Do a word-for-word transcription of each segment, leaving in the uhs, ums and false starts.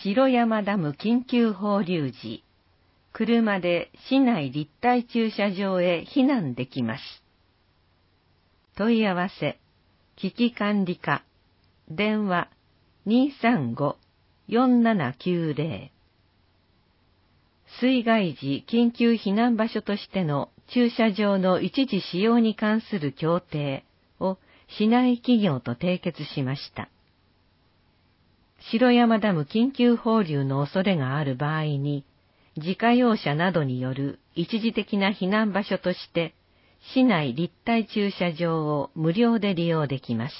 城山ダム緊急放流時、車で市内立体駐車場へ避難できます。問い合わせ、危機管理課、電話 にーさんご よんななきゅうゼロ。水害時緊急避難場所としての駐車場の一時使用に関する協定を市内企業と締結しました。城山ダム緊急放流の恐れがある場合に、自家用車などによる一時的な避難場所として、市内立体駐車場を無料で利用できます。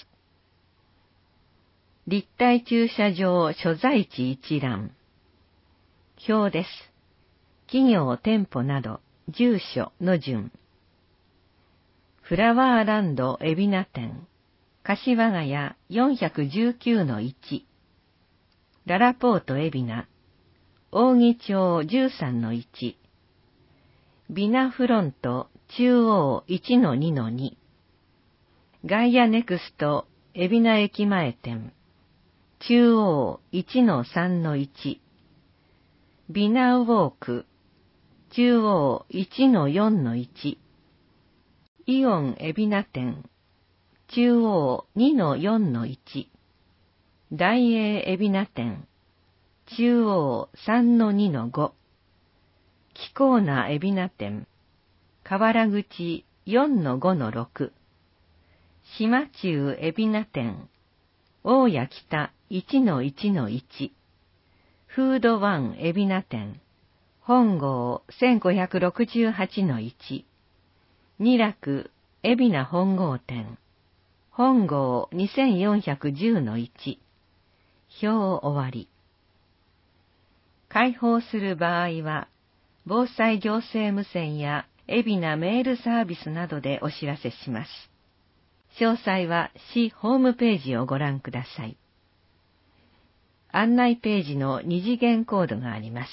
立体駐車場所在地一覧。表です。企業、店舗など、住所の順。フラワーランド海老名店、柏ヶ谷 よんひゃくじゅうきゅうのいち、ララポート海老名、扇町 じゅうさんのいち、ビナフロント中央 いちのにのに、ガイアネクスト海老名駅前店、中央 いちのさんのいち、ビナウォーク、中央 いちのよんのいち、イオン海老名店、中央 にのよんのいち、大英海老名店、中央 さんのにのご、キコーナ海老名店、河原口 よんのごのろく、島中海老名店、大谷北 いちのいちのいち、フードワン海老名店、本郷 せんごひゃくろくじゅうはちのいち、二楽海老名本郷店、本郷 にせんよんひゃくじゅうのいち、表終わり。開放する場合は、防災行政無線や海老名メールサービスなどでお知らせします。詳細は市ホームページをご覧ください。案内ページの二次元コードがあります。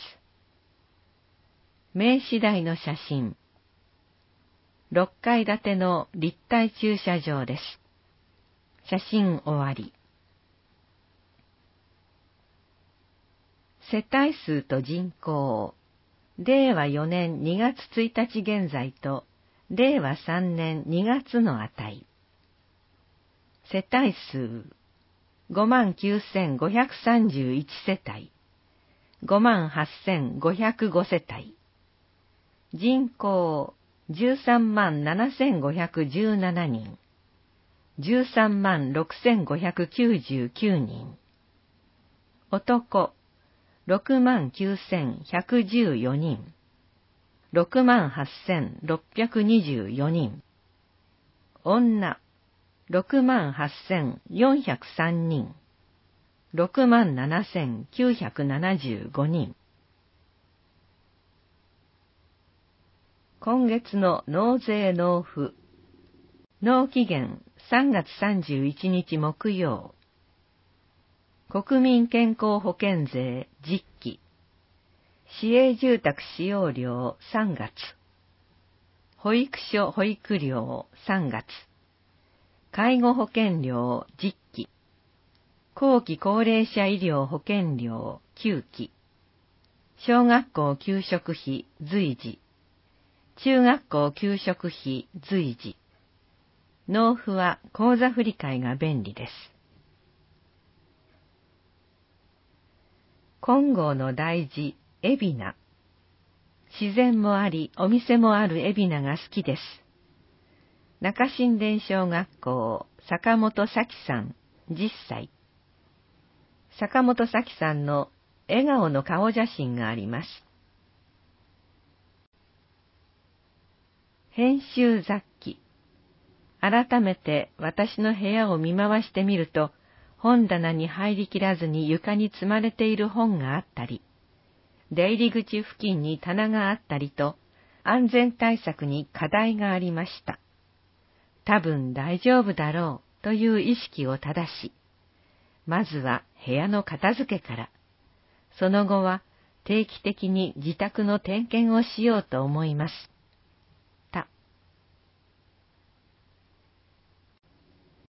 名刺台の写真。ろっかい建ての立体駐車場です。写真終わり。世帯数と人口。れいわよねんにがつついたち現在と、れいわさんねんにがつの値。世帯数。ごまんきゅうせんごひゃくさんじゅういち世帯。ごまんはっせんごひゃくご世帯。人口。じゅうさんまんななせんごひゃくじゅうななにん。じゅうさんまんろくせんごひゃくきゅうじゅうきゅうにん。男。ろくまんきゅうせんひゃくじゅうよにん。ろくまんはっせんろっぴゃくにじゅうよにん。女。ろくまんはっせんよんひゃくさんにん。ろくまんななせんきゅうひゃくななじゅうごにん。今月の納税納付。納期限さんがつさんじゅういちにち木曜。国民健康保険税実期。市営住宅使用料さんがつ。保育所保育料さんがつ。介護保険料実期。後期高齢者医療保険料きゅうき。小学校給食費随時。中学校給食費随時。納付は口座振替が便利です。金剛の大事、海老名。自然もあり、お店もある海老名が好きです。中新田小学校、坂本咲さん、じゅっさい。坂本咲さんの笑顔の顔写真があります。編集雑記。改めて私の部屋を見回してみると、本棚に入りきらずに床に積まれている本があったり、出入り口付近に棚があったりと、安全対策に課題がありました。多分大丈夫だろうという意識を正し、まずは部屋の片付けから、その後は定期的に自宅の点検をしようと思います。